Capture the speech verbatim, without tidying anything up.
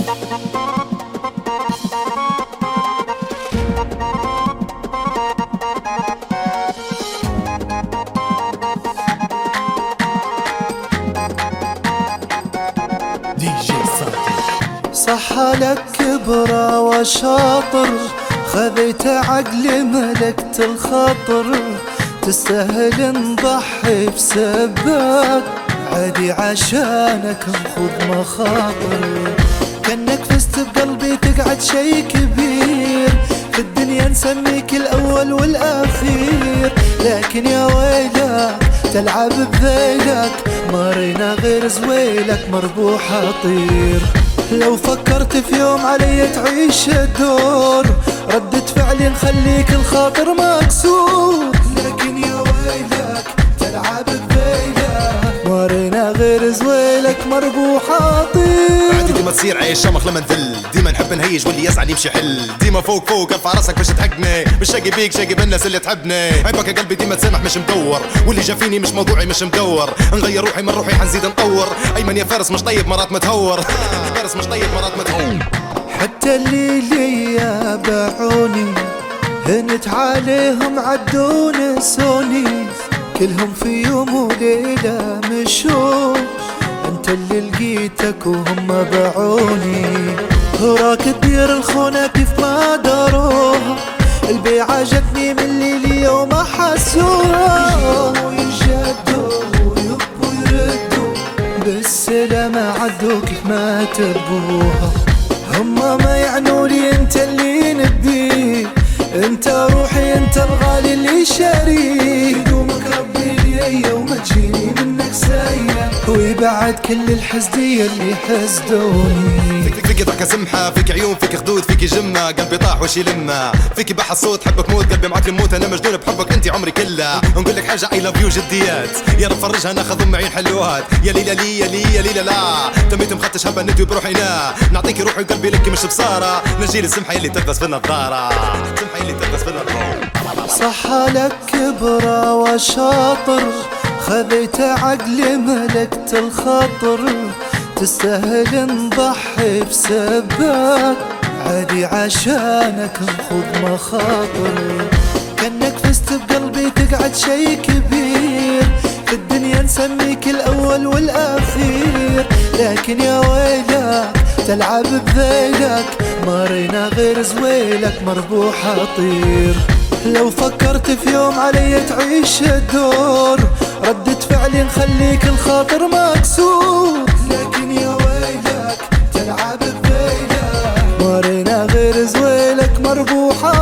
صح لك كبرى وشاطر، خذيت عقلي ملكت الخاطر، تستاهل نضحي بسباك، عادي عشانك نخوض مخاطر، كأنك فزت بقلبي تقعد شي كبير، في الدنيا نسميك الأول والأخير، لكن يا ويلك تلعب بذيلك، ما رينا غير زويلك مربوح أطير، لو فكرت في يوم علي تعيش الدور، ردة فعلي نخليك الخاطر مكسور، لكن يا ويلك تلعب بذيلك، ما رينا غير زويلك مربوح أطير. عادي ديما تصير عيش شمخ لما نذل، ديما نحب نهيج واللي يزعل يمشي حل، ديما فوق فوق ارفع راسك باش تحقني، مش شاقي بيك شاقي بالناس اللي تحبني، عيبك يا قلبي ديما تسامح مش مدور، واللي جا فيني مش موضوعي مش مدور، نغير روحي من روحي حنزيد نطور، ايمن يا فارس مش طيب مرات متهور، فارس مش طيب مرات متهور. حتى اللي ليا باعوني هنت عليهم عدون سوني، كلهم في يوم وليلة مشوا، انت اللي لقيتك وهم باعوني، وراك تدير الخونة كيف ما داروها، البيعة جتني من اللي اليوم حسوها، ويجدوا ويبوا يردوا بالسلامة عدوا كيف ما تبوها، هما ما يعنولي انت اللي نبيه، انت روحي انت الغالي اللي شاريه، يدومك ربي لي وما تجيني منك سايه، ويبعد كل الحسدية اللي حسدوني. فيك فيك ضحكة سمحة، فيك عيون، فيك خدود، فيك جمة، قلبي طاح وش يلمه، فيك بح الصوت حبك موت، قلبي معاك نموت، انا مجنون بحبك انت عمري كله، نقول لك حاجة اي لاف يو جديات، يا رب فرجها ناخذ ام عين حلوات، يا ليلى لي يا لي يا ليلى لا، تميت مخطش هبا ندوي بروحينا، نعطيك روحي وقلبي لك مش بصارة، نجيل السمحة يلي تلبس في النظارة، السمحة يلي تلبس في النظارة. صح لك كبرى وشاطر، خذيت عقلي ملكت الخاطر، تستاهل نضحي بسباك، عادي عشانك نخوض مخاطر، كأنك فزت بقلبي تقعد شي كبير، في الدنيا نسميك الأول والأخير، لكن يا ويلك تلعب بذيلك، ما رينا غير زويلك مربوح أطير، لو فكرت في يوم علي تعيش الدور، ردة فعلي نخليك الخاطر مكسور، لكن يا ويلك تلعب بذيلك، ما رينا غير زويلك مربوح